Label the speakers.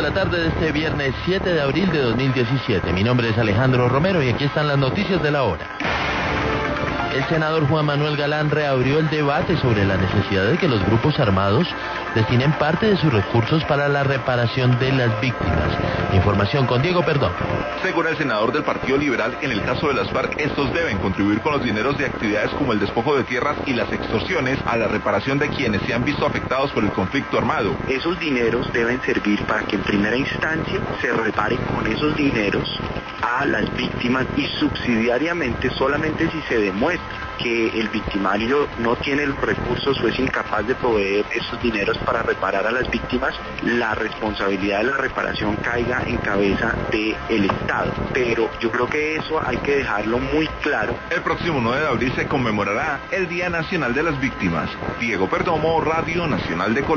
Speaker 1: la tarde de este viernes 7 de abril de 2017. Mi nombre es Alejandro Romero y aquí están las noticias de la hora. El senador Juan Manuel Galán reabrió el debate sobre la necesidad de que los grupos armados destinen parte de sus recursos para la reparación de las víctimas. Información con Diego Perdomo.
Speaker 2: Según el senador del Partido Liberal, en el caso de las FARC, estos deben contribuir con los dineros de actividades como el despojo de tierras y las extorsiones a la reparación de quienes se han visto afectados por el conflicto armado.
Speaker 3: Esos dineros deben servir para que en primera instancia se repare con esos dineros a las víctimas y subsidiariamente solamente si se demuestra que el victimario no tiene los recursos o es incapaz de proveer esos dineros para reparar a las víctimas, la responsabilidad de la reparación caiga en cabeza del Estado. Pero yo creo que eso hay que dejarlo muy claro.
Speaker 2: El próximo 9 de abril se conmemorará el Día Nacional de las Víctimas. Diego Perdomo, Radio Nacional de Colombia.